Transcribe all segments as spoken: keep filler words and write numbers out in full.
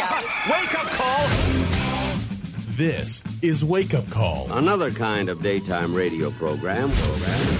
Wake up call. This is Wake Up Call. Another kind of daytime radio program. program.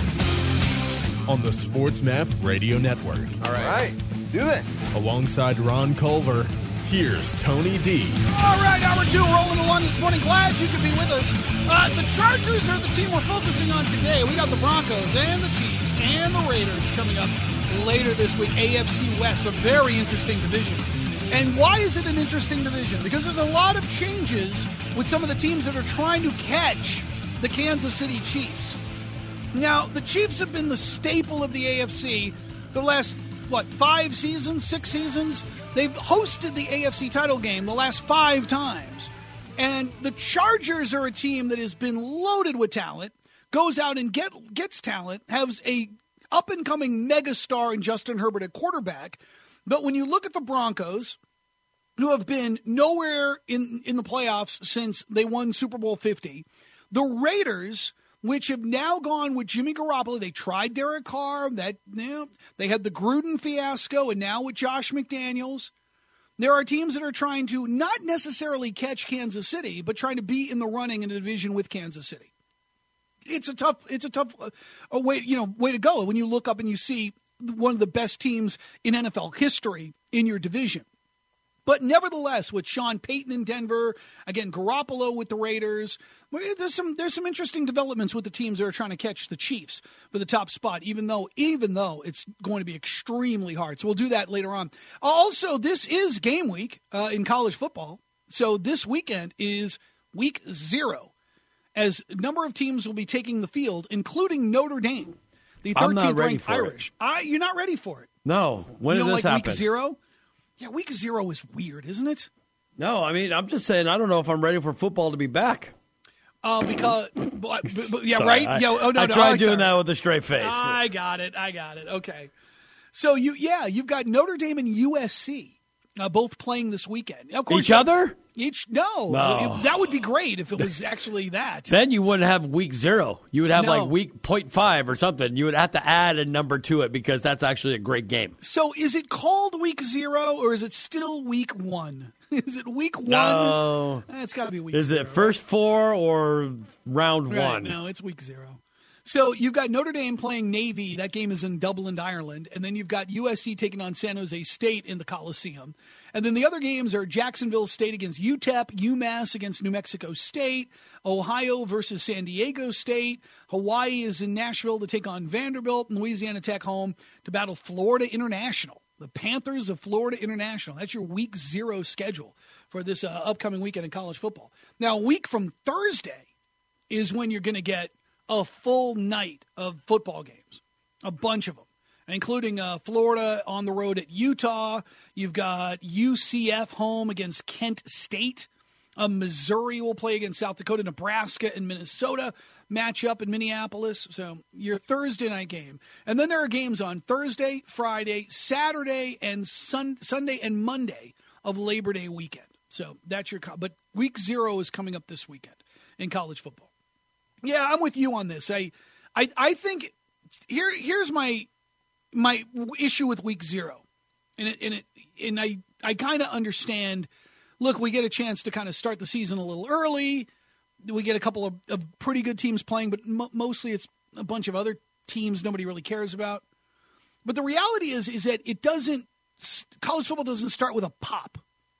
On the SportsMap Radio Network. All right. All right. Let's do this. Alongside Ron Culver, here's Tony D. All right, hour two rolling along this morning. Glad you could be with us. Uh, the Chargers are the team we're focusing on today. We got the Broncos and the Chiefs and the Raiders coming up later this week. A F C West, a very interesting division. And why is it an interesting division? Because there's a lot of changes with some of the teams that are trying to catch the Kansas City Chiefs. Now, the Chiefs have been the staple of the A F C the last, what, five seasons, six seasons? They've hosted the A F C title game the last five times. And the Chargers are a team that has been loaded with talent, goes out and get, gets talent, has a up-and-coming megastar in Justin Herbert at quarterback. But when you look at the Broncos, who have been nowhere in, in the playoffs since they won Super Bowl fifty, the Raiders, which have now gone with Jimmy Garoppolo, they tried Derek Carr, that you know, they had the Gruden fiasco, and now with Josh McDaniels. There are teams that are trying to not necessarily catch Kansas City, but trying to be in the running in a division with Kansas City. It's a tough, it's a tough uh, a way, you know, way to go when you look up and you see one of the best teams in N F L history in your division. But nevertheless, with Sean Payton in Denver, again, Garoppolo with the Raiders, there's some there's some interesting developments with the teams that are trying to catch the Chiefs for the top spot, even though even though it's going to be extremely hard. So we'll do that later on. Also, this is game week uh, in college football. So this weekend is week zero, as a number of teams will be taking the field, including Notre Dame. The thirteenth ranked Irish. I, you're not ready for it. No. When you did know, this like happen? Week zero? Yeah, week zero is weird, isn't it? No, I mean, I'm just saying I don't know if I'm ready for football to be back. Uh, because, but, but, yeah, Sorry, right? I, yeah, oh, no, I no, tried oh, doing sorry. that with a straight face. I got it. I got it. Okay. So, you, yeah, you've got Notre Dame and U S C uh, both playing this weekend. Of course, Each other? Each no, No. It- that would be great if it was actually that. Then you wouldn't have week zero. You would have No. like week point five or something. You would have to add a number to it because that's actually a great game. So, is it called week zero or is it still week one? Is it week one? No. Eh, It's got to be week. Is zero, it first four or round right? one? No, it's week zero. So you've got Notre Dame playing Navy. That game is in Dublin, Ireland. And then you've got U S C taking on San Jose State in the Coliseum. And then the other games are Jacksonville State against U T E P, UMass against New Mexico State, Ohio versus San Diego State. Hawaii is in Nashville to take on Vanderbilt, and Louisiana Tech home to battle Florida International. The Panthers of Florida International. That's your week zero schedule for this uh, upcoming weekend in college football. Now, a week from Thursday is when you're going to get a full night of football games, a bunch of them, including uh, Florida on the road at Utah. You've got U C F home against Kent State. Uh, Missouri will play against South Dakota. Nebraska and Minnesota match up in Minneapolis. So your Thursday night game. And then there are games on Thursday, Friday, Saturday, and sun- Sunday and Monday of Labor Day weekend. So that's your co- – but week zero is coming up this weekend in college football. Yeah, I'm with you on this. I I, I think here here's my my issue with week zero. And it, and it, and I, I kind of understand – look, we get a chance to kind of start the season a little early. We get a couple of, of pretty good teams playing, but mo- mostly it's a bunch of other teams nobody really cares about. But the reality is, is that it doesn't – college football doesn't start with a pop.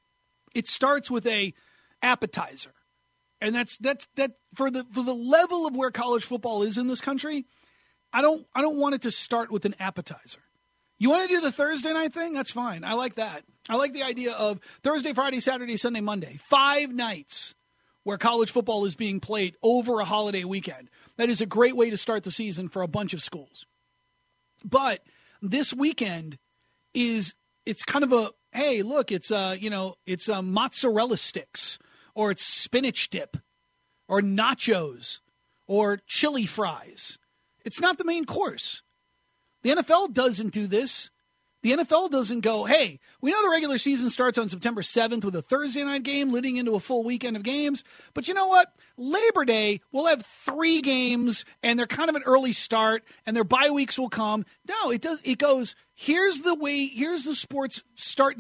It starts with a appetizer. And that's that's that for the for the level of where college football is in this country, I don't I don't want it to start with an appetizer. You want to do the Thursday night thing? That's fine. I like that. I like the idea of Thursday, Friday, Saturday, Sunday, Monday. Five nights where college football is being played over a holiday weekend. That is a great way to start the season for a bunch of schools. But this weekend is, it's kind of a, hey, look, it's, uh, you know, it's uh, mozzarella sticks, or it's spinach dip, or nachos, or chili fries. It's not the main course. The N F L doesn't do this. The N F L doesn't go, hey, we know the regular season starts on September seventh with a Thursday night game leading into a full weekend of games. But you know what? Labor Day, we'll have three games, and they're kind of an early start, and their bye weeks will come. No, it does. It goes, here's the way, here's the sports start date,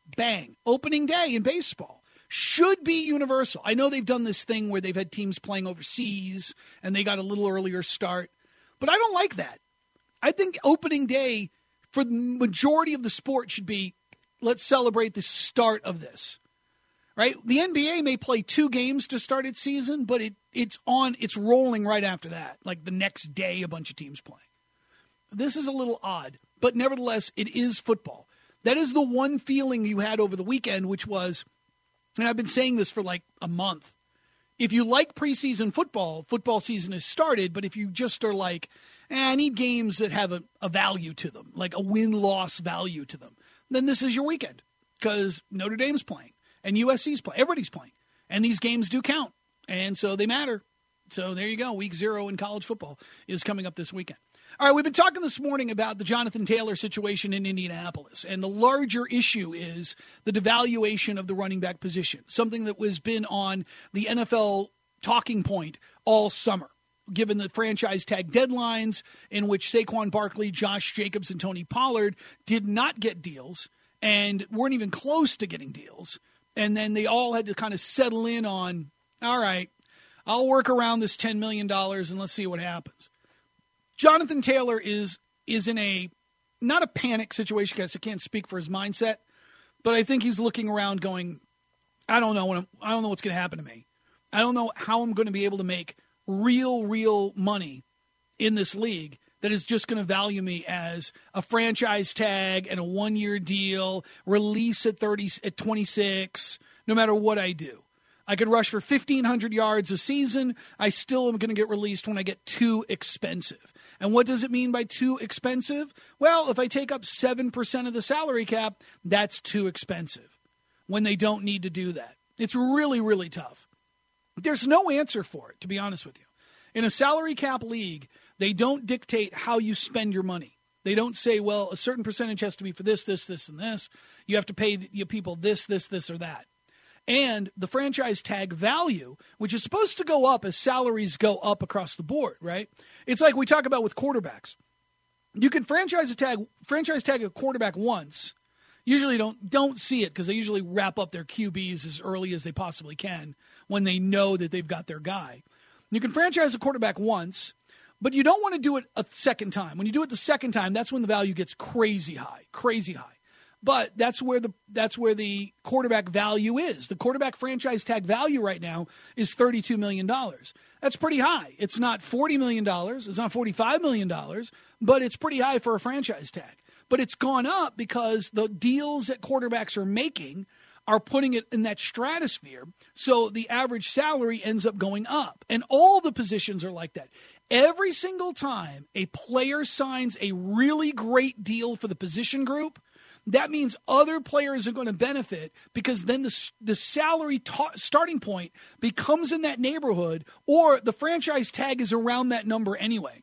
Bang. Opening day in baseball should be universal. I know they've done this thing where they've had teams playing overseas and they got a little earlier start, but I don't like that. I think opening day for the majority of the sport should be, let's celebrate the start of this, right? The N B A may play two games to start its season, but it it's on, it's rolling right after that. Like the next day, a bunch of teams play. This is a little odd, but nevertheless, it is football. That is the one feeling you had over the weekend, which was, and I've been saying this for like a month. If you like preseason football, football season has started, but if you just are like, eh, I need games that have a, a value to them, like a win-loss value to them, then this is your weekend because Notre Dame's playing and U S C's playing. Everybody's playing. And these games do count, and so they matter. So there you go. Week zero in college football is coming up this weekend. All right, we've been talking this morning about the Jonathan Taylor situation in Indianapolis, and the larger issue is the devaluation of the running back position, something that was been on the N F L talking point all summer, given the franchise tag deadlines in which Saquon Barkley, Josh Jacobs, and Tony Pollard did not get deals and weren't even close to getting deals. And then they all had to kind of settle in on, all right, I'll work around this ten million dollars and let's see what happens. Jonathan Taylor is is in a, not a panic situation, because I can't speak for his mindset, but I think he's looking around going, I don't know what I'm, I don't know what's going to happen to me. I don't know how I'm going to be able to make real, real money in this league that is just going to value me as a franchise tag and a one-year deal, release at thirty at twenty-six, no matter what I do. I could rush for fifteen hundred yards a season. I still am going to get released when I get too expensive. And what does it mean by too expensive? Well, if I take up seven percent of the salary cap, that's too expensive when they don't need to do that. It's really, really tough. There's no answer for it, to be honest with you. In a salary cap league, they don't dictate how you spend your money. They don't say, well, a certain percentage has to be for this, this, this, and this. You have to pay your people this, this, this, or that. And the franchise tag value, which is supposed to go up as salaries go up across the board, right? It's like we talk about with quarterbacks. You can franchise a tag, franchise tag a quarterback once. Usually don't don't see it because they usually wrap up their Q Bs as early as they possibly can when they know that they've got their guy. You can franchise a quarterback once, but you don't want to do it a second time. When you do it the second time, that's when the value gets crazy high, crazy high. But that's where the that's where the quarterback value is. The quarterback franchise tag value right now is thirty-two million dollars. That's pretty high. It's not forty million dollars. It's not forty-five million dollars, but it's pretty high for a franchise tag. But it's gone up because the deals that quarterbacks are making are putting it in that stratosphere. So the average salary ends up going up. And all the positions are like that. Every single time a player signs a really great deal for the position group, that means other players are going to benefit because then the, the salary ta- starting point becomes in that neighborhood, or the franchise tag is around that number anyway.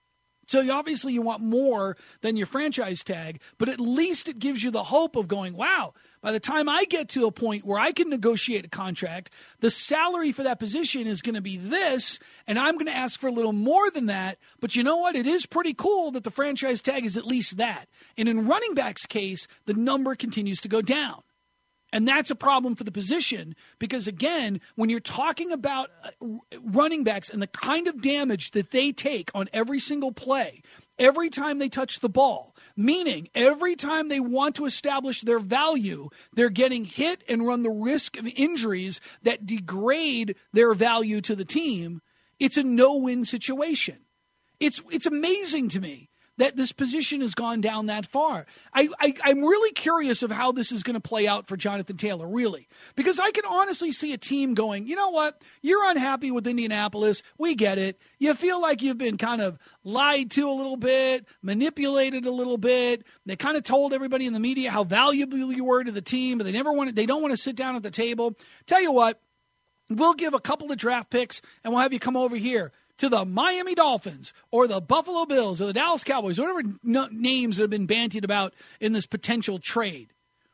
So you, obviously you want more than your franchise tag, but at least it gives you the hope of going, wow, by the time I get to a point where I can negotiate a contract, the salary for that position is going to be this, and I'm going to ask for a little more than that. But you know what? It is pretty cool that the franchise tag is at least that. And in running back's case, the number continues to go down. And that's a problem for the position because, again, when you're talking about running backs and the kind of damage that they take on every single play, every time they touch the ball, meaning every time they want to establish their value, they're getting hit and run the risk of injuries that degrade their value to the team, it's a no-win situation. It's it's amazing to me that this position has gone down that far. I, I, I'm really curious of how this is going to play out for Jonathan Taylor, really. Because I can honestly see a team going, you know what? You're unhappy with Indianapolis. We get it. You feel like you've been kind of lied to a little bit, manipulated a little bit. They kind of told everybody in the media how valuable you were to the team, but they never want to, they don't want to sit down at the table. Tell you what, we'll give a couple of draft picks, and we'll have you come over here to the Miami Dolphins or the Buffalo Bills or the Dallas Cowboys, whatever n- names that have been bantied about in this potential trade.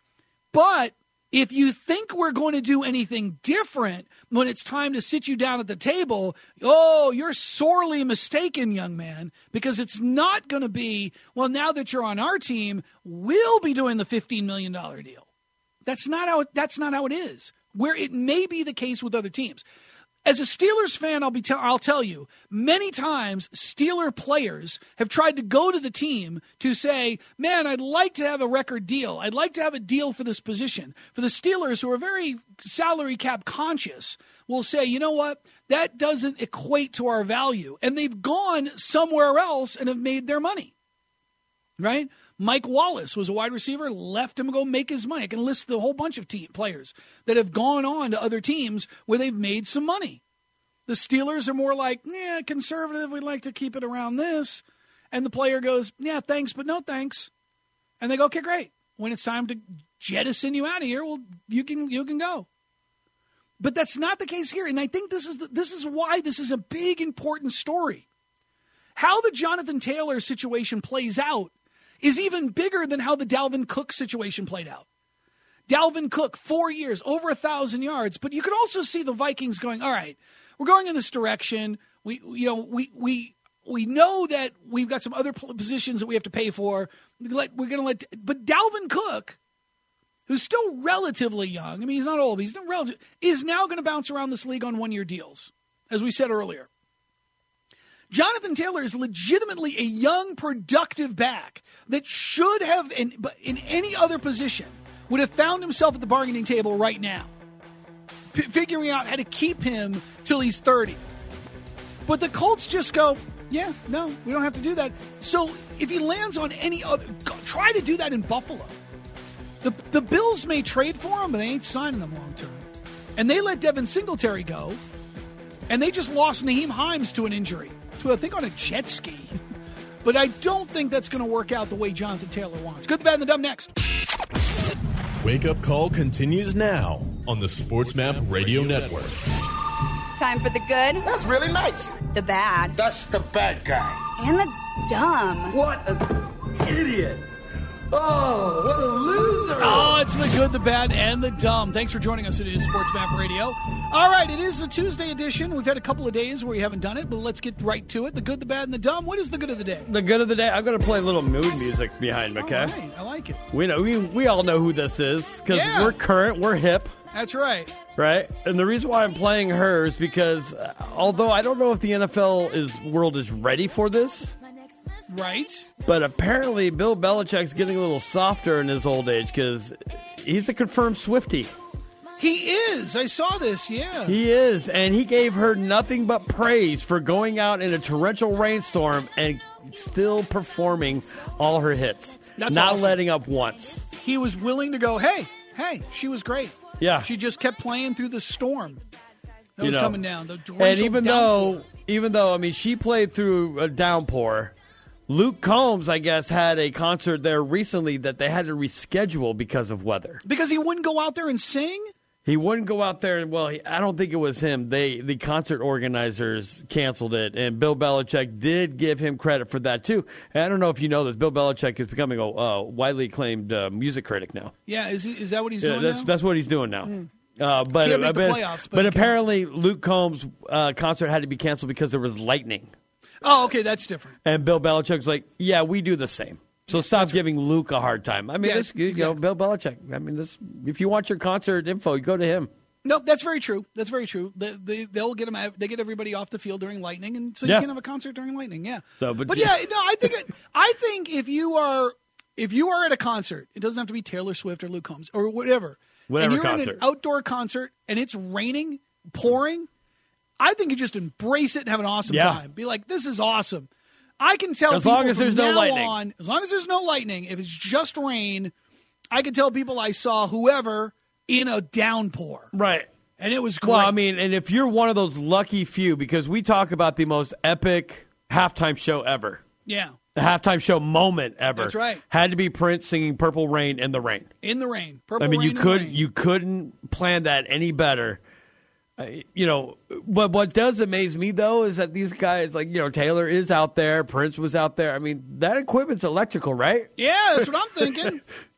But if you think we're going to do anything different when it's time to sit you down at the table, oh, you're sorely mistaken, young man, because it's not going to be, well, now that you're on our team, we'll be doing the fifteen million dollars deal. That's not how it, that's not how it is. Where it may be the case with other teams. As a Steelers fan, I'll be te- I'll tell you, many times Steeler players have tried to go to the team to say, man, I'd like to have a record deal. I'd like to have a deal for this position. For the Steelers, who are very salary cap conscious, will say, you know what, that doesn't equate to our value. And they've gone somewhere else and have made their money, right? Mike Wallace was a wide receiver, left him to go make his money. I can list the whole bunch of team players that have gone on to other teams where they've made some money. The Steelers are more like, yeah, conservative, we'd like to keep it around this. And the player goes, yeah, thanks, but no thanks. And they go, okay, great. When it's time to jettison you out of here, well, you can you can go. But that's not the case here. And I think this is the, this is why this is a big, important story. How the Jonathan Taylor situation plays out is even bigger than how the Dalvin Cook situation played out. Dalvin Cook, four years, over a thousand yards, but you could also see the Vikings going, all right, we're going in this direction. We, you know, we we we know that we've got some other positions that we have to pay for. We're going to let, but Dalvin Cook, who's still relatively young, I mean, he's not old, but he's not relative, is now going to bounce around this league on one-year deals, as we said earlier. Jonathan Taylor is legitimately a young, productive back that should have, in, in any other position, would have found himself at the bargaining table right now, p- figuring out how to keep him till he's thirty. But the Colts just go, yeah, no, we don't have to do that. So if he lands on any other, go, try to do that in Buffalo. The, the Bills may trade for him, but they ain't signing him long term. And they let Devin Singletary go, and they just lost Naheem Hines to an injury. I think on a jet ski. But I don't think that's going to work out the way Jonathan Taylor wants. Good, the bad, and the dumb next. Wake Up Call continues now on the SportsMap Radio Network. Time for the good. That's really nice. The bad. That's the bad guy. And the dumb. What an idiot. Oh, what a loser. Oh, it's the good, the bad, and the dumb. Thanks for joining us. It is SportsMap Radio. All right, it is the Tuesday edition. We've had a couple of days where we haven't done it, but let's get right to it. The good, the bad, and the dumb. What is the good of the day? The good of the day, I'm going to play a little mood music behind me, okay? All right, I like it. We know we, we all know who this is because Yeah. we're current, we're hip, That's right. right? And the reason why I'm playing her is because uh, although I don't know if the N F L is world is ready for this, Right. but apparently Bill Belichick's getting a little softer in his old age because he's a confirmed Swiftie. He is. I saw this, yeah. He is, and he gave her nothing but praise for going out in a torrential rainstorm and still performing all her hits. That's not awesome. letting up once. He was willing to go, hey, hey, she was great. Yeah. She just kept playing through the storm that You was know. coming down. The And torrential even downpour. though, even though, I mean, she played through a downpour, Luke Combs, I guess, had a concert there recently that they had to reschedule because of weather. Because he wouldn't go out there and sing? He wouldn't go out there, and well, he, I don't think it was him. They, the concert organizers canceled it, and Bill Belichick did give him credit for that too. And I don't know if you know this, Bill Belichick is becoming a uh, widely acclaimed uh, music critic now. Yeah, is, he, is that what he's Yeah, doing that's now? that's what he's doing now. Uh, but Can't make uh, the but, playoffs, but but he can. apparently Luke Combs' uh, concert had to be canceled because there was lightning. Oh, okay, that's different. And Bill Belichick's like, yeah, we do the same. So stop giving Luke a hard time. I mean, Yeah, this, you know, exactly. Bill Belichick. I mean, this. If you want your concert info, you go to him. No, that's very true. That's very true. They, they, they'll get them. They get everybody off the field during lightning, and so you Yeah. can't have a concert during lightning. Yeah. So, but- but yeah, no, I think it, I think if you are if you are at a concert, it doesn't have to be Taylor Swift or Luke Combs or whatever. Whatever and you're in concert. an outdoor concert and it's raining, pouring. I think you just embrace it and have an awesome Yeah. time. Be like, this is awesome. I can tell As people long as from there's no now lightning. on, as long as there's no lightning, if it's just rain, I can tell people I saw whoever in a downpour. Right. And it was great. Well, I mean, and if you're one of those lucky few, because we talk about the most epic halftime show ever, yeah, the halftime show moment ever. That's right. Had to be Prince singing "Purple Rain" in the rain. in the rain. Purple I mean, rain you in the could rain. you couldn't plan that any better. Uh, you know, but what does amaze me though is that these guys, like you know, Taylor is out there, Prince was out there. I mean, that equipment's electrical, right? Yeah, that's what I'm thinking.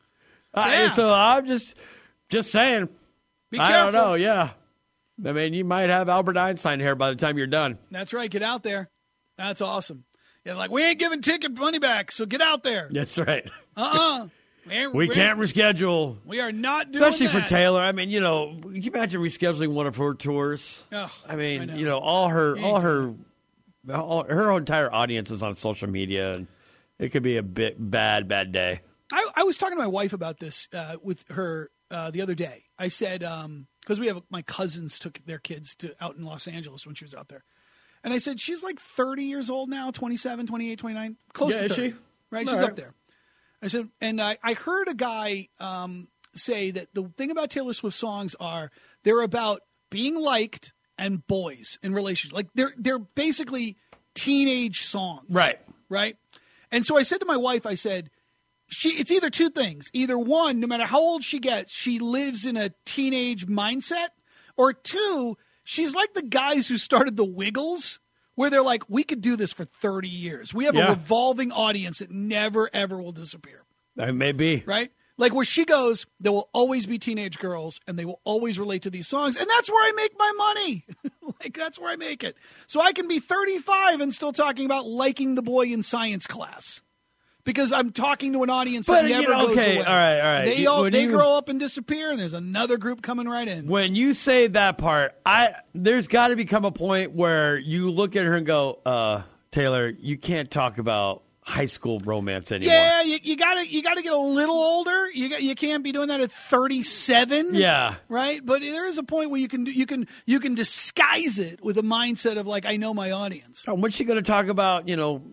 Uh, Yeah. so I'm just just saying. Be I careful. don't know. Yeah, I mean, you might have Albert Einstein here by the time you're done. That's right. Get out there. That's awesome. Yeah, like we ain't giving ticket money back, so get out there. That's right. Uh-uh. We're- we we're- can't reschedule. We are not doing Especially that. for Taylor. I mean, you know, can you imagine rescheduling one of her tours? Ugh, I mean, I know. you know, all her, Yeah. all her, all, her entire audience is on social media, and it could be a bit bad, bad day. I, I was talking to my wife about this uh, with her uh, the other day. I said, because we have my cousins took their kids to out in Los Angeles when she was out there. And I said, she's like thirty years old now, twenty-seven, twenty-eight, twenty-nine, close Yeah, to is thirty. she? Right, All she's right. up there. I said, and I, I heard a guy um, say that the thing about Taylor Swift songs are they're about being liked and boys in relationships. Like they're they're basically teenage songs. Right. Right. And so I said to my wife, I said, she it's either two things. Either one, no matter how old she gets, she lives in a teenage mindset, or two, she's like the guys who started the Wiggles, where they're like, we could do this for thirty years. We have Yeah. a revolving audience that never, ever will disappear. It may be. Right? Like where she goes, there will always be teenage girls, and they will always relate to these songs. And that's where I make my money. Like, that's where I make it. So I can be thirty-five and still talking about liking the boy in science class. Because I'm talking to an audience But, that you never know, goes okay, away. all right, all right. They, You- all, when they you- grow up and disappear, and there's another group coming right in. When you say that part, I there's got to become a point where you look at her and go, uh, Taylor, you can't talk about high school romance anymore. Yeah, you, you gotta you gotta get a little older. You got, you can't be doing that at thirty-seven. Yeah. Right, but there is a point where you can do- you can you can disguise it with a mindset of like, I know my audience. Oh, when's she going to talk about, you know,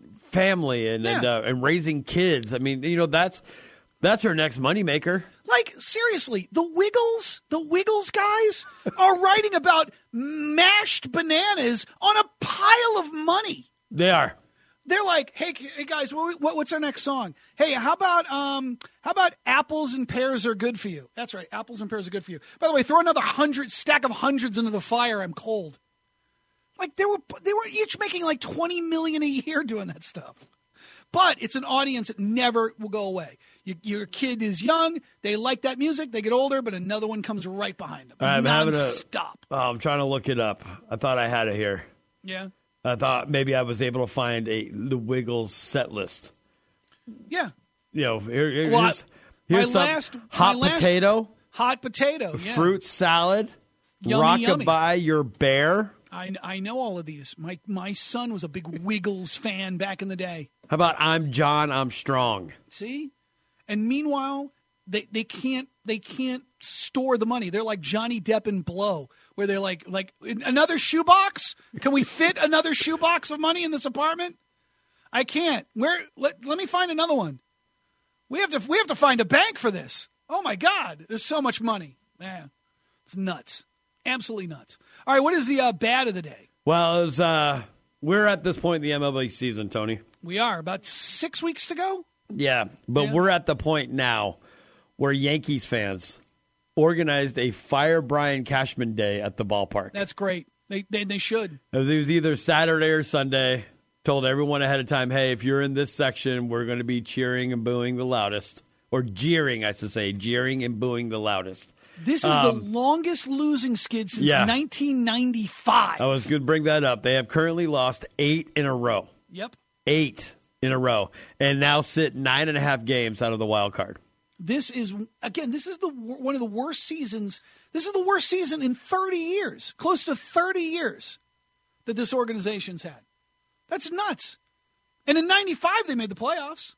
family and and, Yeah. uh, and raising kids? I mean, you know, that's that's her next moneymaker. Like, seriously, the Wiggles, the Wiggles guys are writing about mashed bananas on a pile of money. They are. They're like, hey, hey guys, what, what, what's our next song? Hey, how about um, how about apples and pears are good for you? That's right, apples and pears are good for you. By the way, throw another hundred stack of hundreds into the fire. I'm cold. Like they were, they were each making like twenty million a year doing that stuff. But it's an audience that never will go away. You, your kid is young, they like that music, they get older, but another one comes right behind them. I'm having a Non-stop. Oh, I'm trying to look it up. I thought I had it here. Yeah, I thought maybe I was able to find a the Wiggles set list. yeah. You know, here, here- Well, here's, I- here's my some last- hot my last- potato, Hot potato, yeah. fruit salad, Yummy, rockabye your bear. I, I know all of these. My my son was a big Wiggles fan back in the day. How about I'm John, I'm strong? See? And meanwhile, they, they can't they can't store the money. They're like Johnny Depp and Blow, where they're like like another shoebox? Can we fit another shoebox of money in this apartment? I can't. Where let, let me find another one. We have to we have to find a bank for this. Oh my God. There's so much money. Man, it's nuts. Absolutely nuts. All right, what is the uh, bad of the day? Well, it was, uh, we're at this point in the M L B season, Tony. We are about six weeks to go. Yeah, but Yeah. we're at the point now where Yankees fans organized a Fire Brian Cashman Day at the ballpark. That's great. They they, they should. It was, it was either Saturday or Sunday. Told everyone ahead of time, hey, if you're in this section, we're going to be cheering and booing the loudest. Or jeering, I should say. Jeering and booing the loudest. This is Um, the longest losing skid since yeah. nineteen ninety-five. I was going to bring that up. They have currently lost eight in a row. Yep. Eight in a row. And now sit nine and a half games out of the wild card. This is, again, this is the one of the worst seasons. This is the worst season in thirty years, close to thirty years that this organization's had. That's nuts. And in ninety-five, they made the playoffs.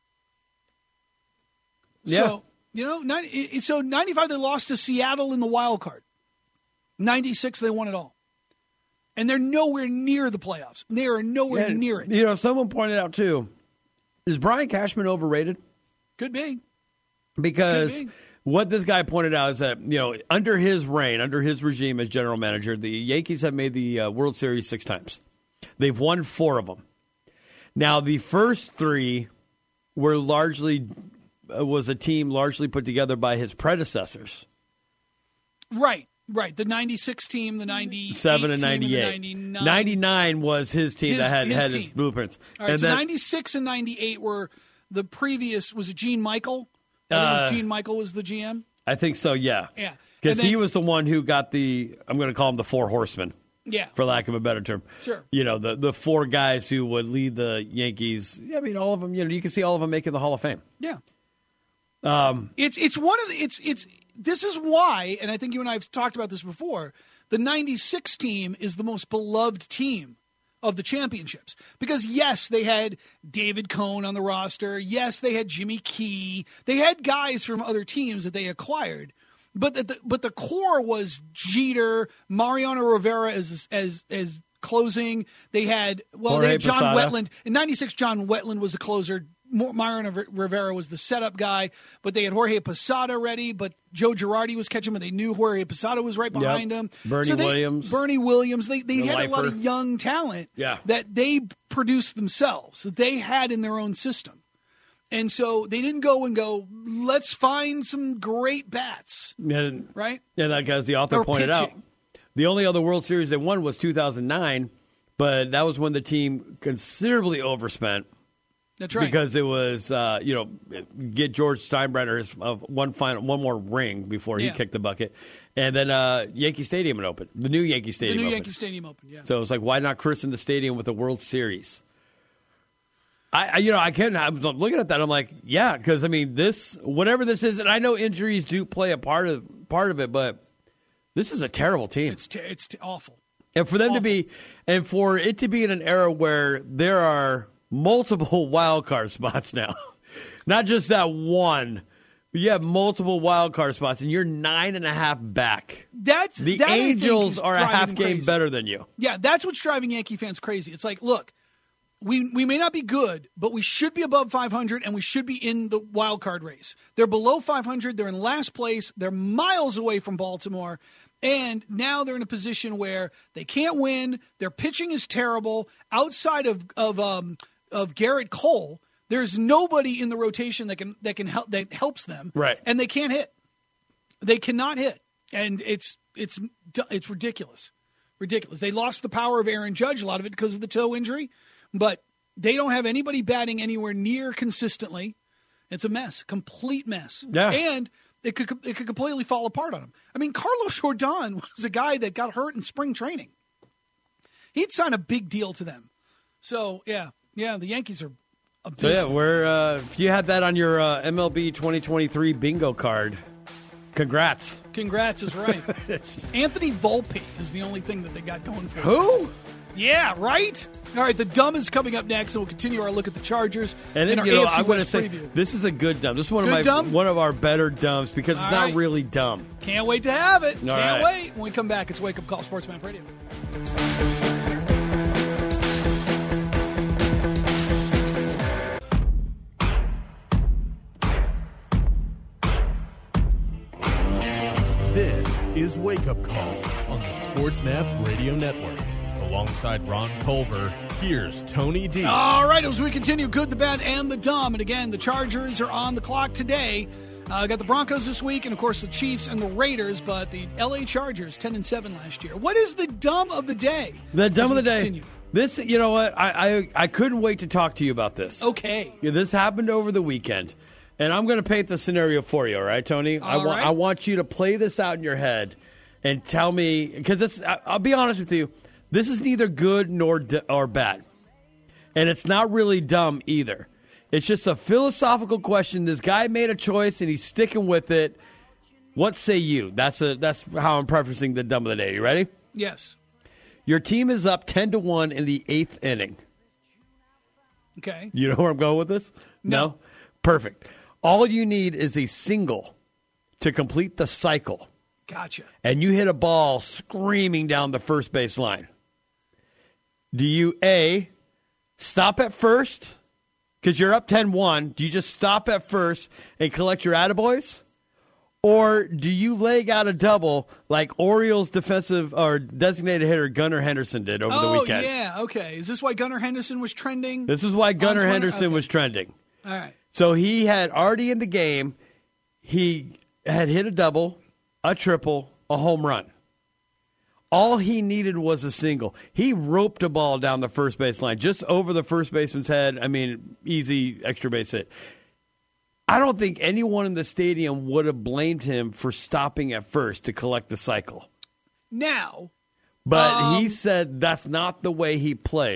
Yeah. So, you know, ninety, so ninety-five, they lost to Seattle in the wild card. ninety-six, they won it all. And they're nowhere near the playoffs. They are nowhere And, near it. You know, someone pointed out, too, is Brian Cashman overrated? Could be. Because Could be. what this guy pointed out is that, you know, under his reign, under his regime as general manager, the Yankees have made the uh, World Series six times. They've won four of them. Now, the first three were largely, uh, was a team largely put together by his predecessors. Right, right. The ninety-six team, the ninety-eight Seven and team, ninety-eight. and the ninety-nine. ninety-nine was his team His- that had, his had his team. blueprints. All right, and so then, ninety-six and ninety-eight were the previous, was it Gene Michael? I think it Uh, was Gene Michael was the G M. I think so, yeah. Yeah. Because And then- he was the one who got the, I'm going to call him the Four Horsemen. Yeah. For lack of a better term. Sure. You know, the, the four guys who would lead the Yankees. I mean, all of them, you know, you can see all of them making the Hall of Fame. Yeah. Um, it's it's one of the, it's it's this is why, and I think you and I have talked about this before. The ninety-six team is the most beloved team of the championships because yes, they had David Cohn on the roster. Yes, they had Jimmy Key. They had guys from other teams that they acquired. But the, the but the core was Jeter, Mariano Rivera as as as closing. They had well, Jorge they had John Posada. Wetland in ninety-six. John Wetland was the closer. Mariano Rivera was the setup guy, but they had Jorge Posada ready. But Joe Girardi was catching him, and they knew Jorge Posada was right behind Yep. him. Bernie so they, Williams. Bernie Williams. They they The had a lot lifer. of young talent Yeah. that they produced themselves, that they had in their own system. And so they didn't go and go, let's find some great bats, and, right? Yeah, like as the author Or pointed out, pitching. the only other World Series they won was two thousand nine, but that was when the team considerably overspent. That's right. Because it was, uh, you know, get George Steinbrenner his uh, one final, one more ring before he Yeah. kicked the bucket, and then uh, Yankee Stadium had opened, the new Yankee the Stadium. new opened. Yankee Stadium opened, yeah. So it was like, why not christen the stadium with a World Series? I, I you know, I can't. I was looking at that. I'm like, yeah, because I mean, this, whatever this is, and I know injuries do play a part of part of it, but this is a terrible team. It's t- it's t- awful. And for them Awful. to be, and for it to be in an era where there are multiple wild card spots now, not just that one, but you have multiple wild card spots, and you're nine and a half back. That's The that I think Angels is are a driving half them game crazy. better than you. Yeah, that's what's driving Yankee fans crazy. It's like, look, we we may not be good, but we should be above five hundred, and we should be in the wild card race. They're below five hundred. They're in last place. They're miles away from Baltimore. And now they're in a position where they can't win. Their pitching is terrible. Outside of of um, of Garrett Cole, there's nobody in the rotation that can that can help that helps them. Right. And they can't hit. They cannot hit, and it's it's it's ridiculous, ridiculous. They lost the power of Aaron Judge, a lot of it because of the toe injury, but they don't have anybody batting anywhere near consistently. It's a mess, complete mess. Yeah. And it could it could completely fall apart on him. I mean, Carlos Rodon was a guy that got hurt in spring training. He'd sign a big deal to them. So yeah, yeah, the Yankees are So abysmal. yeah, we're uh, if you had that on your uh, M L B twenty twenty-three bingo card, congrats. Congrats is right. Anthony Volpe is the only thing that they got going for them. Who? Yeah, right? All right, the dumb is coming up next, and we'll continue our look at the Chargers And in then, our you know, A F C I'm going to West say preview. this is a good dumb. This is one of Good my dumb? one of our better dumbs because it's All not right. really dumb. Can't wait to have it. All Can't right. wait. When we come back, it's Wake Up Call Sports Map Radio. This is Wake Up Call on the Sports Map Radio Network. Alongside Ron Culver, here's Tony D. All right, as we continue, good, the bad, and the dumb. And again, the Chargers are on the clock today. Uh, got the Broncos this week, and of course the Chiefs and the Raiders. But the L A Chargers, ten and seven last year. What is the dumb of the day? The dumb As of we the day. continue? This, you know what? I, I I couldn't wait to talk to you about this. Okay. Yeah, this happened over the weekend, and I'm going to paint the scenario for you. All right, Tony. I All want right. I want you to play this out in your head and tell me because it's. I- I'll be honest with you. This is neither good nor d- or bad, and it's not really dumb either. It's just a philosophical question. This guy made a choice, and he's sticking with it. What say you? That's a that's how I'm prefacing the dumb of the day. You ready? Yes. Your team is up ten to one in the eighth inning. Okay. You know where I'm going with this? No. Perfect. All you need is a single to complete the cycle, Gotcha. and you hit a ball screaming down the first base line. Do you, A, stop at first because you're up ten one? Do you just stop at first and collect your attaboys? Or do you leg out a double like Orioles defensive or designated hitter Gunnar Henderson did over oh, the weekend? yeah. Okay. Is this why Gunnar Henderson was trending? This is why Gunnar Twitter? Henderson Okay. was trending. All right. So he had already in the game, he had hit a double, a triple, a home run. All he needed was a single. He roped a ball down the first base line, just over the first baseman's head. I mean, easy extra base hit. I don't think anyone in the stadium would have blamed him for stopping at first to collect the cycle. Now, But Um, he said that's not the way he plays.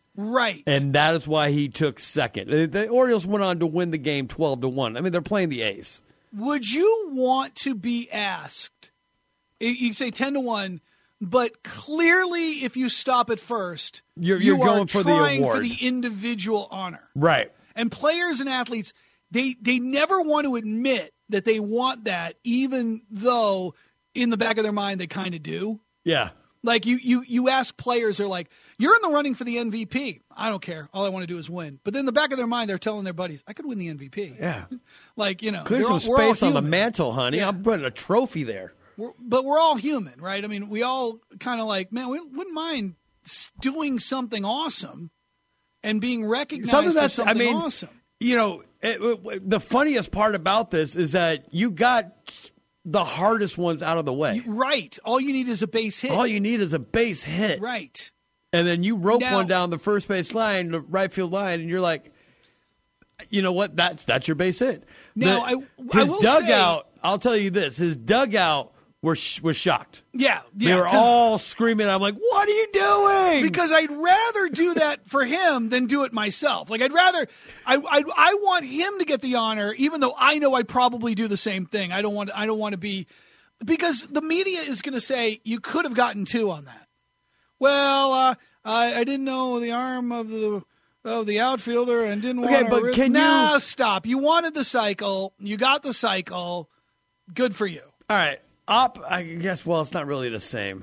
Right. And that is why he took second. The- The Orioles went on to win the game twelve to one. I mean, they're playing the A's. Would you want to be asked, you you say ten to one, but clearly if you stop at first, You're- you you're going are for the trying award. for the individual honor. Right. And players and athletes, they they never want to admit that they want that, even though in the back of their mind they kind of do. Yeah. Like you, you, you ask players, they're like, "You're in the running for the M V P." I don't care. All I want to do is win. But then in the back of their mind, they're telling their buddies, "I could win the M V P." Yeah. Like you know, Clear they're some all- we're all space on the human. mantle, honey. Yeah. I'm putting a trophy there. We're, but we're all human, right? I mean, we all kind of like, man, we wouldn't mind s- doing something awesome and being recognized Something for that's, something I mean, awesome. you know, it, it- the funniest part about this is that you got the hardest ones out of the way. Right. All you need is a base hit. All you need is a base hit. Right. And then you rope Now- one down the first base line, the right field line, and you're like, you know what? That's that's your base hit. Now, The- I- I his will dugout, I'll tell you this, his dugout was, sh- was shocked. Yeah. They yeah, were 'cause- all screaming. I'm like, what are you doing? Because I'd rather do that for him than do it myself. Like I'd rather, I, I, I want him to get the honor, even though I know I'd probably do the same thing. I don't want, I don't want to be, because the media is going to say you could have gotten two on that. Well, uh, I, I didn't know the arm of the of the outfielder and didn't Okay, want to. but ri- can nah, you- stop. You wanted the cycle. You got the cycle. Good for you. All right. Up, I guess, well, it's not really the same.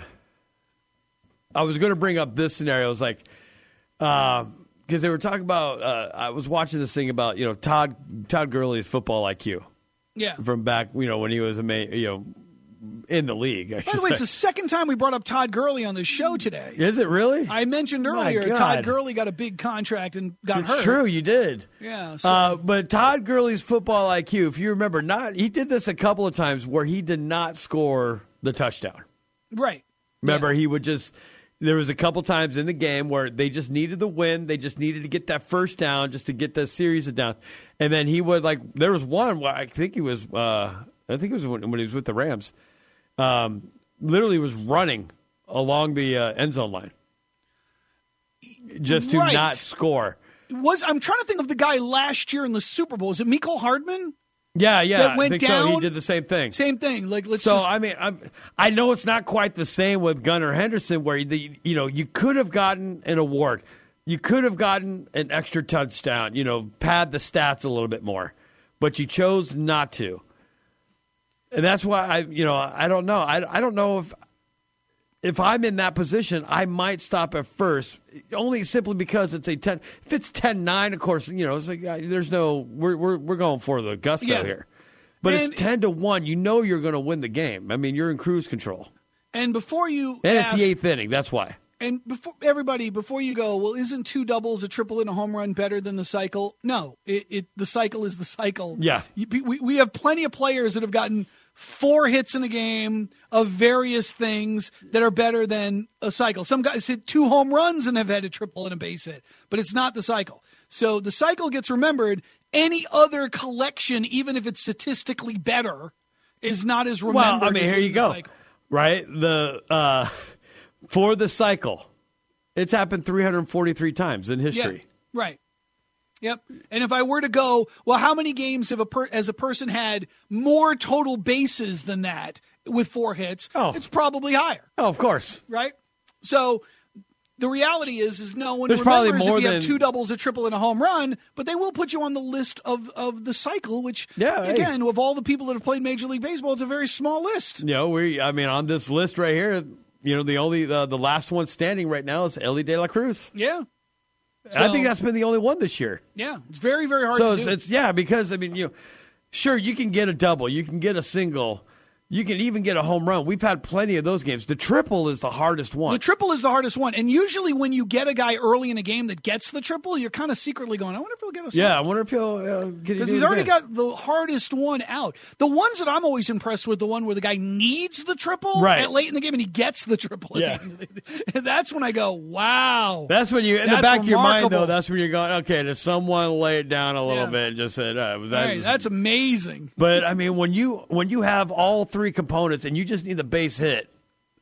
I was going to bring up this scenario. It was like, because they were talking about, uh, I was watching this thing about, you know, Todd Todd Gurley's football I Q Yeah. from back, you know, when he was, a ma- you know, in the league. I By should the way, it's say. the second time we brought up Todd Gurley on this show today. Is it really? I mentioned My earlier God. Todd Gurley got a big contract and got It's hurt. true, you did. Yeah. So, Uh, but Todd Gurley's football I Q, if you remember, not he did this a couple of times where he did not score the touchdown. right. Remember, he would just. There was a couple times in the game where they just needed the win. They just needed to get that first down just to get the series of downs. And then he would, like, there was one where I think he was, uh, I think it was when, when he was with the Rams, um, literally was running along the uh, end zone line just to Right. not score. Was I'm trying to think of the guy last year in the Super Bowl. Is it Mecole Hardman? Yeah, yeah. That went I think so. He down? did the same thing. Same thing. Like let's So just, I mean, I'm, I know it's not quite the same with Gunnar Henderson, where the, you know you could have gotten an award, you could have gotten an extra touchdown, you know, pad the stats a little bit more, but you chose not to, and that's why I, you know, I don't know, I, I don't know if if I'm in that position, I might stop at first, only simply because it's a ten. If it's ten nine, of course, you know, it's like uh, there's no we're we're we're going for the gusto Yeah. here. But And- it's ten to one. You know you're going to win the game. I mean, you're in cruise control, and before you and ask, it's the eighth inning. That's why. and before everybody, before you go, well, isn't two doubles, a triple, and a home run better than the cycle? No, it, it the cycle is the cycle. Yeah. You- we we have plenty of players that have gotten four hits in a game of various things that are better than a cycle. Some guys hit two home runs and have had a triple and a base hit, but it's not the cycle. So the cycle gets remembered. Any other collection, even if it's statistically better, is not as remembered. Well, I mean, as here you the go. cycle. Right, the uh, for the cycle, it's happened three hundred forty-three times in history. Yeah, right. Yep. And if I were to go, well, how many games have a per- as a person had more total bases than that with four hits? Oh. It's probably higher, Oh, of course. right? So the reality is, is no one There's probably remembers more if you have than- two doubles, a triple, and a home run, but they will put you on the list of, of the cycle, which, Yeah, hey. again, of all the people that have played Major League Baseball, it's a very small list. You know, we. I mean, on this list right here, you know, the only uh, the last one standing right now is Ellie De La Cruz. Yeah. And I So- think that's been the only one this year. Yeah. It's very, very hard So to it's, do. it's yeah, because I mean, you know, sure you can get a double, you can get a single, you can even get a home run. We've had plenty of those games. The triple is the hardest one. The triple is the hardest one. And usually when you get a guy early in a game that gets the triple, you're kind of secretly going, I wonder if he'll get a yeah, I wonder if he'll uh, get it. because he's already got the hardest one out. The ones that I'm always impressed with, the one where the guy needs the triple Right. at late in the game and he gets the triple. Yeah. At the end of the- and that's when I go, wow. That's when you, in the That's back of your mind, remarkable. though, that's when you're going, okay, does someone lay it down a little Yeah. bit and just said, uh, was that? Hey, that's amazing. But I mean, when you when you have all three components and you just need the base hit,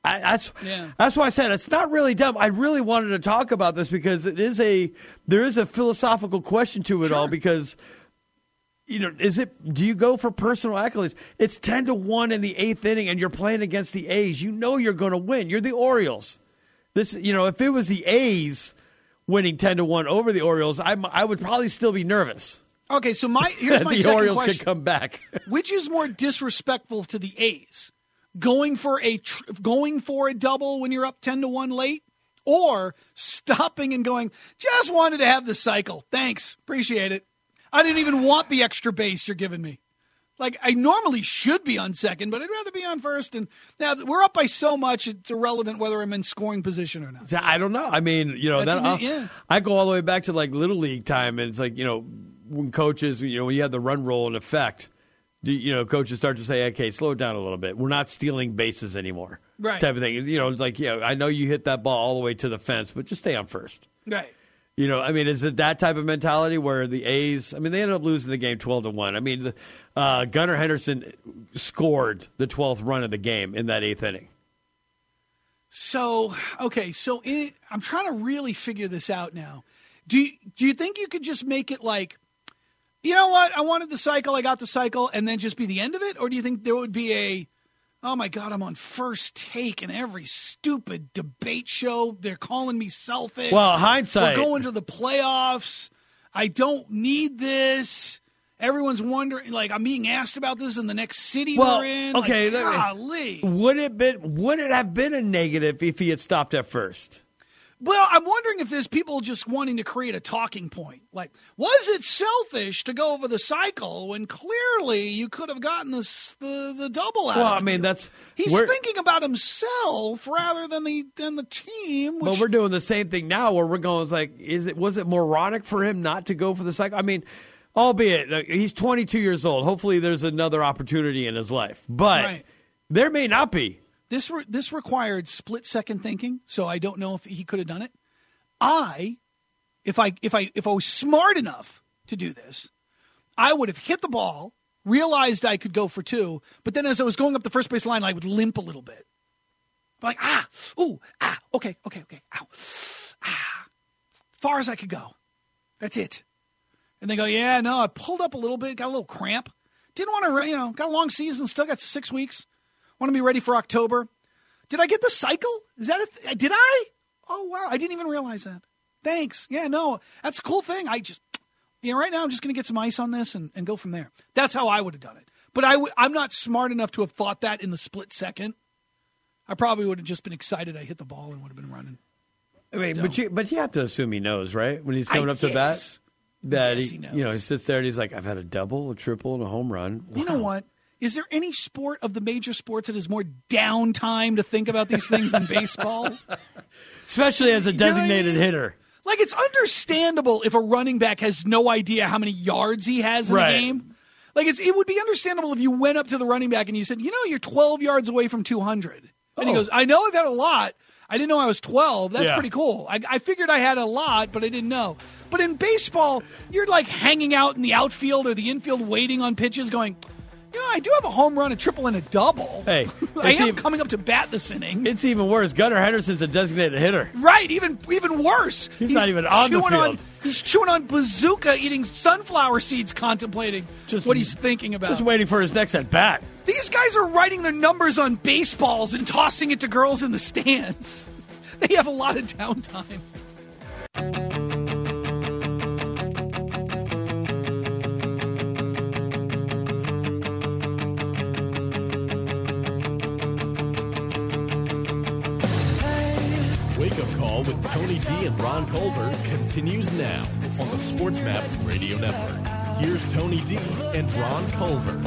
I, that's Yeah. that's why I said it's not really dumb. I really wanted to talk about this because it is a there is a philosophical question to it Sure. all because. You know, is it? Do you go for personal accolades? It's ten to one in the eighth inning, and you're playing against the A's. You know you're going to win. You're the Orioles. This, you know, if it was the A's winning ten to one over the Orioles, I I would probably still be nervous. Okay, so my here's my the second Orioles question. could come back. Which is more disrespectful to the A's? Going for a tr- going for a double when you're up ten to one late, or stopping and going, just wanted to have the cycle. Thanks, appreciate it. I didn't even want the extra base you're giving me. Like, I normally should be on second, but I'd rather be on first. And now we're up by so much, it's irrelevant whether I'm in scoring position or not. I don't know. I mean, you know, That's that, me, yeah. I go all the way back to like Little League time, and it's like, you know, when coaches, you know, when you have the run roll in effect, do, you know, coaches start to say, okay, slow it down a little bit. We're not stealing bases anymore. Right. Type of thing. You know, it's like, yeah, I know you hit that ball all the way to the fence, but just stay on first. Right. You know, I mean, is it that type of mentality where the A's, I mean, they ended up losing the game twelve to one. I mean, the, uh, Gunnar Henderson scored the twelfth run of the game in that eighth inning. So, okay, so in, I'm trying to really figure this out now. Do you, do you think you could just make it like, you know what, I wanted the cycle, I got the cycle, and then just be the end of it? Or do you think there would be a, oh my God, I'm on First Take in every stupid debate show. They're calling me selfish. Well, hindsight. We're going to the playoffs. I don't need this. Everyone's wondering, like, I'm being asked about this in the next city Well, we're in. okay, Like, let- golly. Would it been would it have been a negative if he had stopped at first? Well, I'm wondering if there's people just wanting to create a talking point. Like, was it selfish to go over the cycle when clearly you could have gotten this, the the double out? Well, of I it? mean, that's He's we're- thinking about himself rather than the than the team. Which, But we're doing the same thing now, where we're going. It's like, is it was it moronic for him not to go for the cycle? I mean, albeit like, he's twenty-two years old. Hopefully, there's another opportunity in his life, but Right. there may not be. This re- this required split second thinking, so I don't know if he could have done it. I, if I if I if I was smart enough to do this, I would have hit the ball, realized I could go for two, but then as I was going up the first base line, I would limp a little bit, like ah, ooh, ah, okay, okay, okay, ow, ah, as far as I could go. That's it. And they go, yeah, no, I pulled up a little bit, got a little cramp, didn't want to, you know, got a long season, still got six weeks. Want to be ready for October. Did I get the cycle? Is that a th- did I? Oh, wow. I didn't even realize that. Thanks. Yeah, no, that's a cool thing. I just, you know, right now I'm just going to get some ice on this and, and go from there. That's how I would have done it. But I w- I'm not smart enough to have thought that in the split second. I probably would have just been excited I hit the ball and would have been running. I mean, So- but you but you have to assume he knows, right? When he's coming I up to guess. bat, that Yes, he, he knows. you know, he sits there and he's like, I've had a double, a triple, and a home run. You know Wow. what? Is there any sport of the major sports that has more downtime to think about these things than baseball? Especially as a You know what I designated mean? hitter. Like, it's understandable if a running back has no idea how many yards he has in Right. the game. Like, it's, it would be understandable if you went up to the running back and you said, you know, you're twelve yards away from two hundred. And he Oh. goes, I know I've had a lot. I didn't know I was twelve. That's Yeah. pretty cool. I, I figured I had a lot, but I didn't know. But in baseball, you're like hanging out in the outfield or the infield waiting on pitches going, you know, I do have a home run, a triple, and a double. Hey, I it's am even- coming up to bat this inning. It's even worse. Gunnar Henderson's a designated hitter. Right, even even worse. He's not even on the chewing field. he's chewing on bazooka, eating sunflower seeds, contemplating Just- what he's thinking about. Just waiting for his next at bat. These guys are writing their numbers on baseballs and tossing it to girls in the stands. They have a lot of downtime. Wake Up Call with Tony D and Ron Culver continues now on the Sports Map Radio Network. Here's Tony D and Ron Culver.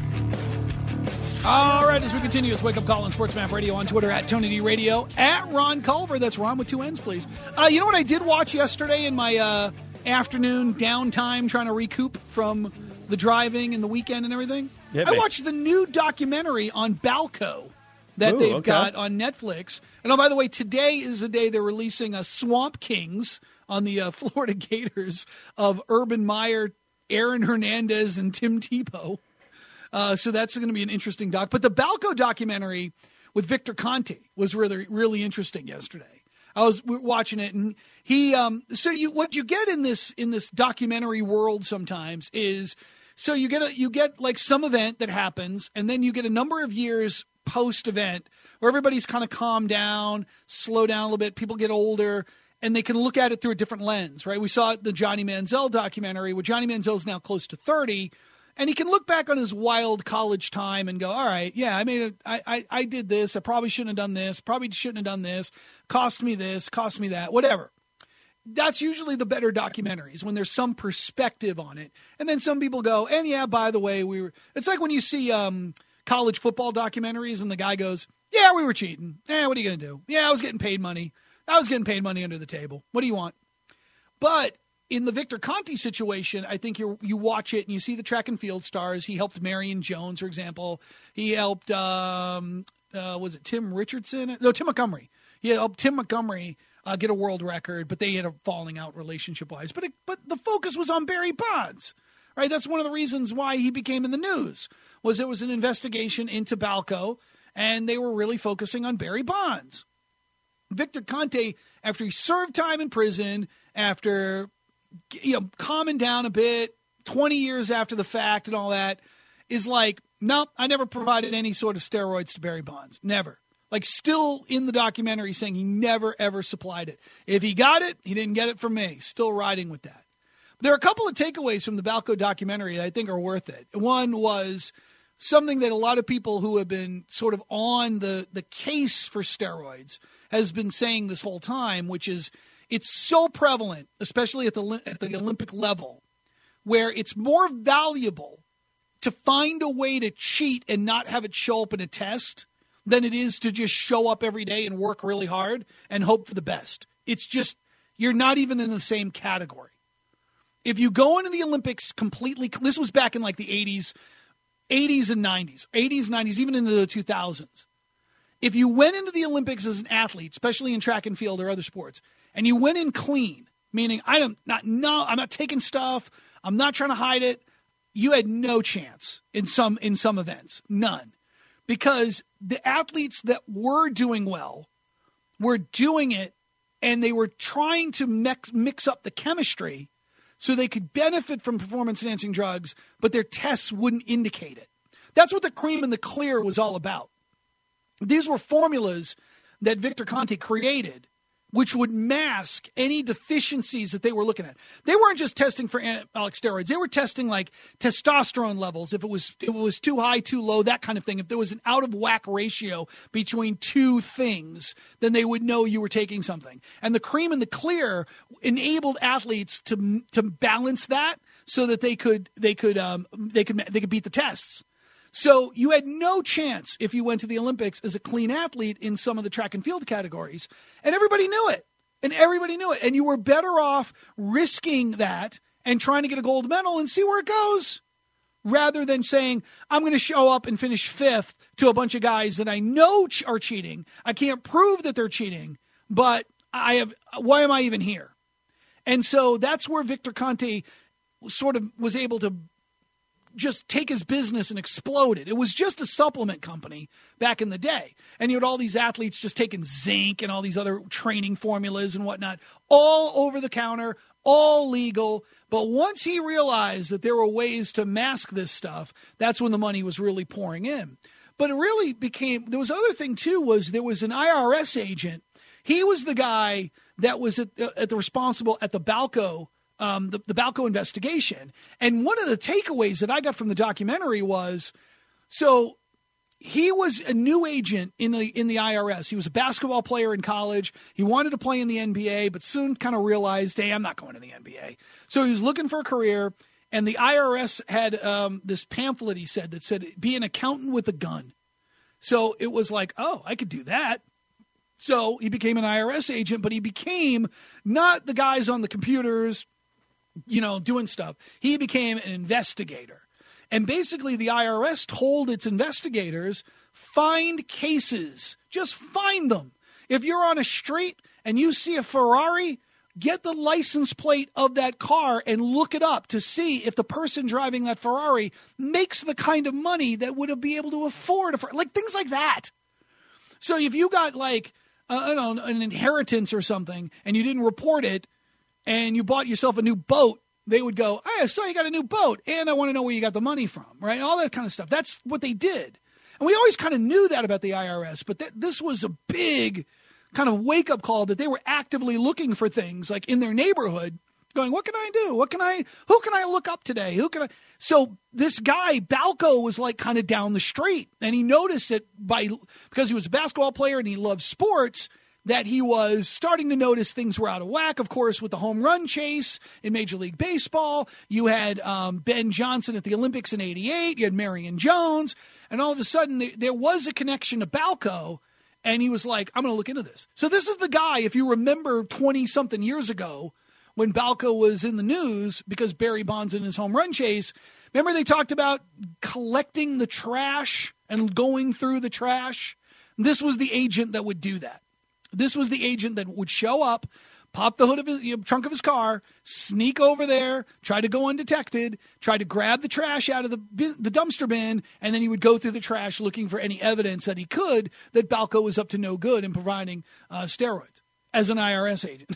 All right, as we continue, it's Wake Up Call on Sports Map Radio on Twitter at Tony D Radio, at Ron Culver. That's Ron with two N's, please. Uh, you know what I did watch yesterday in my uh, afternoon downtime trying to recoup from the driving and the weekend and everything? Hit I me. watched the new documentary on Balco that Ooh, they've okay. got on Netflix. And oh, by the way, today is the day they're releasing a Swamp Kings on the uh, Florida Gators of Urban Meyer, Aaron Hernandez, and Tim Tebow. Uh, so that's going to be an interesting doc. But the Balco documentary with Victor Conte was really, really interesting yesterday. I was watching it, and he. Um, so you, what you get in this in this documentary world sometimes is, so you get a you get like some event that happens, and then you get a number of years post event where everybody's kind of calmed down, slow down a little bit. People get older, and they can look at it through a different lens, right? We saw the Johnny Manziel documentary, where Johnny Manziel is now close to thirty. And he can look back on his wild college time and go, all right, yeah, I made a, I, I, I did this. I probably shouldn't have done this. Probably shouldn't have done this. Cost me this, cost me that, whatever. That's usually the better documentaries, when there's some perspective on it. And then some people go, and yeah, by the way, we were, it's like when you see um, college football documentaries and the guy goes, yeah, we were cheating. Yeah, what are you going to do? Yeah, I was getting paid money. I was getting paid money under the table. What do you want? But in the Victor Conte situation, I think you you watch it and you see the track and field stars. He helped Marion Jones, for example. He helped, um, uh, was it Tim Richardson? No, Tim Montgomery. He helped Tim Montgomery uh, get a world record, but they had a falling out relationship-wise. But it, but the focus was on Barry Bonds, right? That's one of the reasons why he became in the news, was it was an investigation into Balco, and they were really focusing on Barry Bonds. Victor Conte, after he served time in prison, after, you know, calming down a bit, twenty years after the fact and all that, is like, nope, I never provided any sort of steroids to Barry Bonds. Never. Like, still in the documentary saying he never, ever supplied it. If he got it, he didn't get it from me. Still riding with that. There are a couple of takeaways from the Balco documentary that I think are worth it. One was something that a lot of people who have been sort of on the, the case for steroids has been saying this whole time, which is it's so prevalent, especially at the at the Olympic level, where it's more valuable to find a way to cheat and not have it show up in a test than it is to just show up every day and work really hard and hope for the best. It's just, you're not even in the same category. If you go into the Olympics completely, this was back in like the eighties, eighties and nineties, eighties, nineties, even into the two thousands. If you went into the Olympics as an athlete, especially in track and field or other sports, and you went in clean, meaning I am not, no, I'm not taking stuff, I'm not trying to hide it, you had no chance in some in some events, none, because the athletes that were doing well were doing it, and they were trying to mix, mix up the chemistry so they could benefit from performance-enhancing drugs, but their tests wouldn't indicate it. That's what the cream and the clear was all about. These were formulas that Victor Conte created, which would mask any deficiencies that they were looking at. They weren't just testing for anabolic steroids. They were testing like testosterone levels, if it was if it was too high, too low, that kind of thing. If there was an out-of-whack ratio between two things, then they would know you were taking something. And the cream and the clear enabled athletes to to balance that so that they could they could um, they could they could beat the tests. So you had no chance if you went to the Olympics as a clean athlete in some of the track and field categories. And everybody knew it. And everybody knew it. And you were better off risking that and trying to get a gold medal and see where it goes, rather than saying, I'm going to show up and finish fifth to a bunch of guys that I know ch- are cheating. I can't prove that they're cheating, but I have. Why am I even here? And so that's where Victor Conte sort of was able to just take his business and explode it. It was just a supplement company back in the day. And you had all these athletes just taking zinc and all these other training formulas and whatnot, all over the counter, all legal. But once he realized that there were ways to mask this stuff, that's when the money was really pouring in. But it really became, there was other thing too, was there was an I R S agent. He was the guy that was at, at the responsible at the Balco Um, the, the Balco investigation. And one of the takeaways that I got from the documentary was, so he was a new agent in the in the I R S. He was a basketball player in college. He wanted to play in the N B A, but soon kind of realized, hey, I'm not going to the N B A. So he was looking for a career, and the I R S had um, this pamphlet, he said, that said, be an accountant with a gun. So it was like, oh, I could do that. So he became an I R S agent, but he became not the guys on the computers, you know, doing stuff. He became an investigator. And basically the I R S told its investigators, find cases. Just find them. If you're on a street and you see a Ferrari, get the license plate of that car and look it up to see if the person driving that Ferrari makes the kind of money that would be able to afford a Ferrari. Like things like that. So if you got like, uh, I don't know, an inheritance or something and you didn't report it and you bought yourself a new boat, they would go, hey, I saw you got a new boat and I want to know where you got the money from, right? All that kind of stuff. That's what they did. And we always kind of knew that about the I R S, but th- this was a big kind of wake-up call that they were actively looking for things like in their neighborhood, going, what can I do? What can I, who can I look up today? Who can I? So this guy, Balco, was like kind of down the street, and he noticed it by, because he was a basketball player and he loved sports, that he was starting to notice things were out of whack. Of course, with the home run chase in Major League Baseball, you had um, Ben Johnson at the Olympics in eighty-eight, you had Marion Jones, and all of a sudden there, there was a connection to Balco, and he was like, I'm going to look into this. So this is the guy, if you remember twenty-something years ago, when Balco was in the news because Barry Bonds in his home run chase, remember they talked about collecting the trash and going through the trash? This was the agent that would do that. This was the agent that would show up, pop the hood of his you know, trunk of his car, sneak over there, try to go undetected, try to grab the trash out of the bin, the dumpster bin, and then he would go through the trash looking for any evidence that he could that Balco was up to no good in providing uh, steroids as an I R S agent.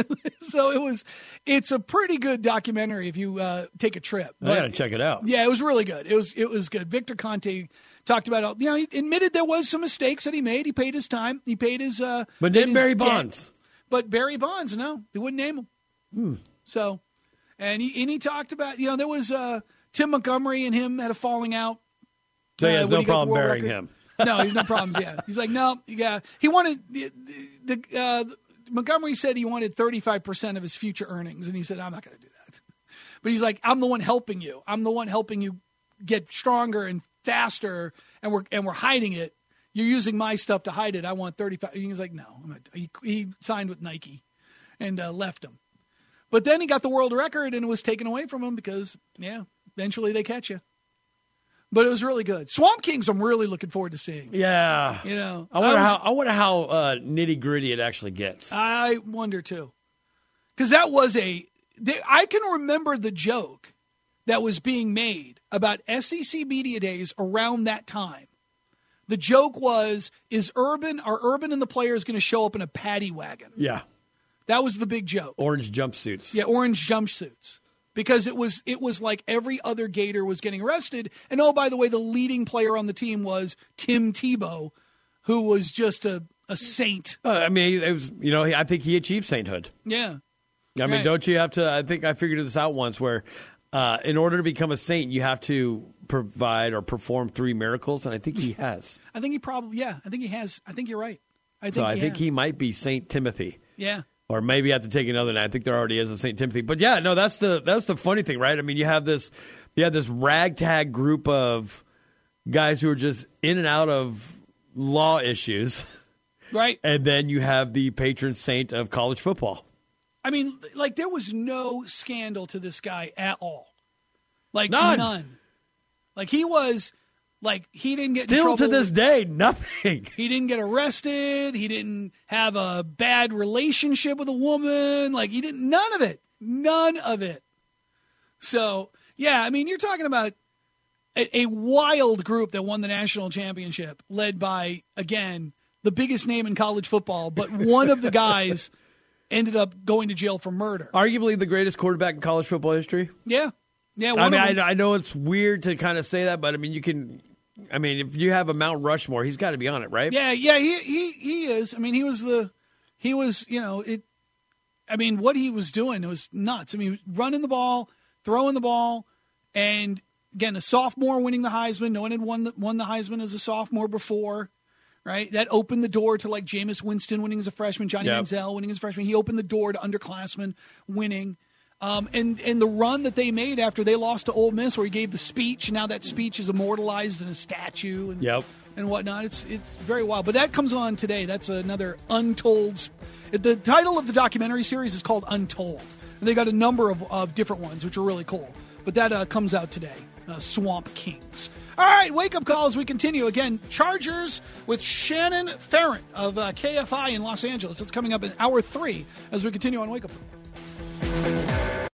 So it was, it's a pretty good documentary if you uh, take a trip. I gotta check it out. Yeah, it was really good. It was it was good. Victor Conte talked about it. You know, he admitted there was some mistakes that he made. He paid his time. He paid his. Uh, but paid didn't his Barry debt. Bonds? But Barry Bonds, no, they wouldn't name him. Hmm. So, and he and he talked about, you know, there was uh, Tim Montgomery and him had a falling out. So he uh, has when no he got the problem world burying record. him. No, he's no problems. Yeah, he's like, no, yeah, he wanted the the. Uh, Montgomery said he wanted thirty-five percent of his future earnings, and he said, I'm not going to do that. But he's like, I'm the one helping you. I'm the one helping you get stronger and faster, and we're and we're hiding it. You're using my stuff to hide it. I want thirty-five. He's like, no. I'm not. He, he signed with Nike and uh, left him. But then he got the world record, and it was taken away from him because, yeah, eventually they catch you. But it was really good. Swamp Kings, I'm really looking forward to seeing. Yeah, you know, I wonder I was, how I wonder how uh, nitty gritty it actually gets. I wonder too, because that was a. They, I can remember the joke that was being made about S E C media days around that time. The joke was: Is Urban are Urban and the players going to show up in a paddy wagon? Yeah, that was the big joke. Orange jumpsuits. Yeah, orange jumpsuits. Because it was it was like every other Gator was getting arrested. And, oh, by the way, the leading player on the team was Tim Tebow, who was just a, a saint. Uh, I mean, it was, you know, I think he achieved sainthood. Yeah. I mean, right. Don't you have to, I think I figured this out once where uh, in order to become a saint, you have to provide or perform three miracles. And I think he has. I think he probably, yeah, I think he has. I think you're right. I think so he I think has. he might be Saint Timothy. Yeah. Or maybe I have to take another night. I think there already is a Saint Timothy. But yeah, no, that's the that's the funny thing, right? I mean, you have this you have this ragtag group of guys who are just in and out of law issues. Right. And then you have the patron saint of college football. I mean, like, there was no scandal to this guy at all. Like, none. none. Like, he was, like, he didn't get Still in trouble. to this day, nothing. He didn't get arrested. He didn't have a bad relationship with a woman. Like, he didn't, none of it. None of it. So, yeah, I mean, you're talking about a, a wild group that won the national championship, led by, again, the biggest name in college football, but one of the guys ended up going to jail for murder. Arguably the greatest quarterback in college football history. Yeah. Yeah. I mean, I, I know it's weird to kind of say that, but I mean, you can, I mean, if you have a Mount Rushmore, he's got to be on it, right? Yeah. Yeah. He, he, he is. I mean, he was the, he was, you know, it, I mean, what he was doing, it was nuts. I mean, running the ball, throwing the ball, and again, a sophomore winning the Heisman. No one had won the, won the Heisman as a sophomore before. Right, that opened the door to like Jameis Winston winning as a freshman, Johnny yep. Manziel winning as a freshman. He opened the door to underclassmen winning, um, and and the run that they made after they lost to Ole Miss, where he gave the speech, and now that speech is immortalized in a statue and yep. and whatnot. It's it's very wild. But that comes on today. That's another untold. The title of the documentary series is called Untold, and they got a number of, of different ones, which are really cool. But that uh, comes out today. Uh, Swamp Kings. All right, wake-up call as we continue. Again, Chargers with Shannon Farrant of uh, K F I in Los Angeles. It's coming up in hour three as we continue on Wake Up.